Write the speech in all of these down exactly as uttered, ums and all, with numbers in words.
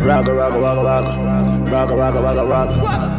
Ragga, ragga, ragga, ragga. Ragga, ragga, ragga, ragga.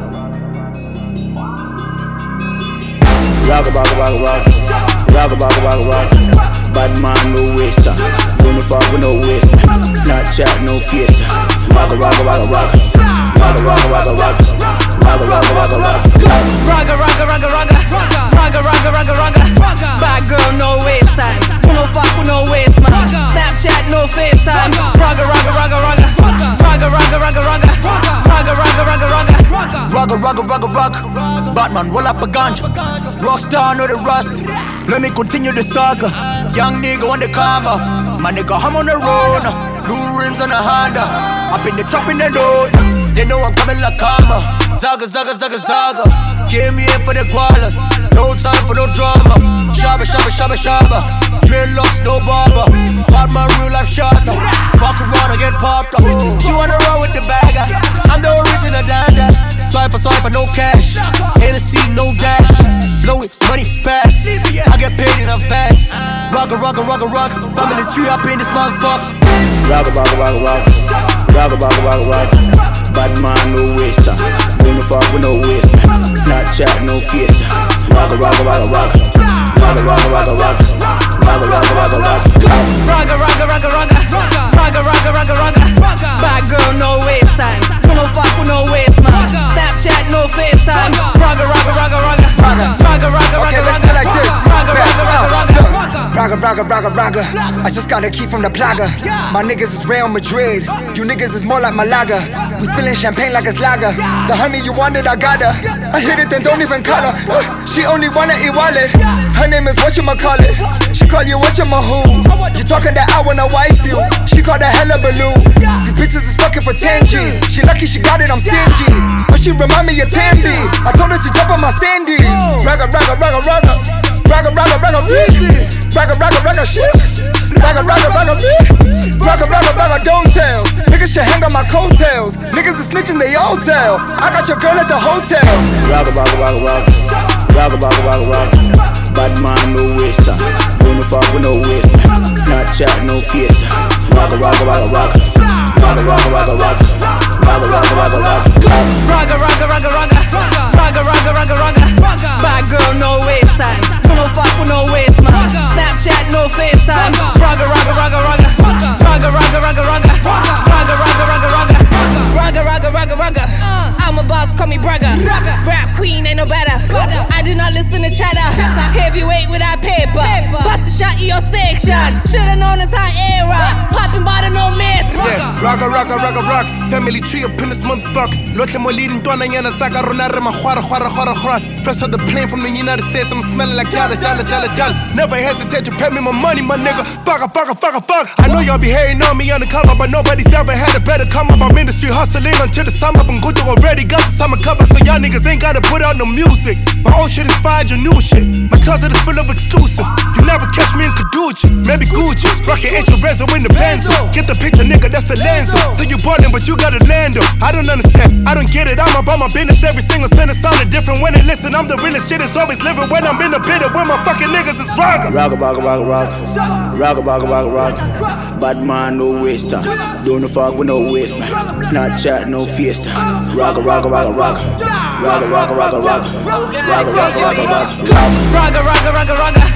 Ragga, ragga, ragga, ragga. Ragga, ragga, ragga, ragga. Bad man, no waster. Don't fuck with no waste. Snapchat, no fiesta. Ragga, ragga, ragga, ragga. Ragga, ragga, ragga, ragga. Ragga, ragga, ragga, ragga. Ragga, ragga, ragga, ragga. Ragga, ragga, ragga, ragga. Bad girl, no waste time. Don't fuck with no waste, man. Snapchat, no FaceTime. Ragga, ragga, ragga, ragga. Ragga, ragga, ragga, ragga. Ragga, ragga, ragga, ragga. Ragga, ragga, ragga, ragga. Batman, roll up a ganja. Rockstar, know the rust. Let me continue the saga. Young nigga on the karma. My nigga, I'm on the road. New rims on the Honda. Up in the trap in the road. They know I'm coming like karma. Zaga, zaga, zaga, zaga. Came here for the koalas. No time for no drama. Shabba, shabba, shabba, shabba. Dreadlocks, no barber. Batman, real life shotter. Fuck around and get popped up. She wanna roll with the bagger. I'm the original dada. Swipe a swipe, no cash. Hennessy, no dash. Blow it, money fast. I get paid and I'm fast. Ragga, ragga, ragga, ragga. Family tree up in this motherfucker. Ragga, ragga, ragga, ragga. Ragga, ragga, ragga, ragga. Bad man, no waster. Don't fuck with no waste. Snapchat, no fiesta. Ragga, ragga, ragga, ragga. Ragga, ragga, ragga, ragga. Ragga, ragga, ragga, ragga. Ragga, ragga, ragga, ragga. Ragga, ragga, ragga, ragga. Bad girl, no waste time. Don't fuck with no waste, man. Snapchat, no FaceTime. Ragga, ragga, ragga, ragga. Ragga, ragga, ragga, ragga. Like this. Ragga, ragga, ragga, ragga. Ragga, ragga, ragga, ragga. I just got a key from the plaga. My niggas is Real Madrid. You niggas is more like Malaga. We spilling champagne like it's lager. The honey you wanted, I got her. I hit it, then don't even call her. Uh, she only wanna eat wallet. Her name is whatchamacallit. She call you whatchamahoo. You talking that I wanna wife you. She call that hella balloon. These bitches is fucking for ten G's. She lucky she got it, I'm stingy. But she remind me of Tambi. I told her to jump on my Sandies. Ragga, ragga, ragga, ragga. Ragga, ragga, ragga, ragga. Ragga, ragga, ragga, shit. Ragga, ragga, ragga, bitch. Ragga, ragga, ragga, don't tell. Niggas should hang on my coattails. Niggas is snitching, they all tell. I got your girl at the hotel. Ragga, ragga, ragga, ragga. Ragga, ragga, ragga, ragga. Bad man, no waster. Don't fuck with no waste. Snapchat, no fiesta. Ragga, ragga, ragga, ragga. Ragga, ragga, ragga, ragga. Ragga, ragga, ragga, ragga. Ragga, ragga, ragga, ragga. Ragga, ragga, ragga, ragga. Bad girl, no waste time. Don't fuck with no waste, man. Snapchat, no FaceTime. Ragga, ragga, ragga, ragga. Ragga, ragga, ragga, ragga. Ragga, ragga, ragga, ragga. Ragga, ragga, ragga, ragga. I'm a boss, call me bragga. Rap queen, ain't no better. I do not listen to chatter. Heavyweight without paper. Bust a shot in your section. Shoulda known it's hot era. Popping bottle, no meds. Yeah, ragga, ragga, ragga, ragga. Family tree up in this motherfucker. Lotle mo leading dona yana zaga ronare ma khwara khwara khwara khwara. Fresh out the plane from the United States, I'm smelling like jala jala jala jala. Never hesitate to pay me my money, my nigga. Fuck a fuck a fuck a fuck. I know y'all be hating on me undercover, but nobody's ever had a better come up. I'm industry hustling until the summer. I'm good to already got the summer cover, so y'all niggas ain't gotta put out no music. My old shit inspired your new shit. My cousin is full of exclusives. You never catch me in Kaduchi, maybe Gucci. Rockin' H Rezo in the Benzo. Get the picture, nigga, that's the Lenzo. So you ballin', but you gotta land 'em. I don't understand, I don't get it. I'm about my business, every single sentence sounded different. When they listen, I'm the realest shit is always living. When I'm in the bitter, when my fucking niggas is ragga. Ragga, ragga, ragga, ragga. Ragga, ragga, ragga, ragga. Bad man, no waster. Don't fuck with no waste, man. Snapchat, no fiesta. Ragga, ragga, ragga, ragga. Ragga, ragga, ragga, ragga. Ragga, ragga, ragga, ragga. Ragga, ragga, ragga, ragga.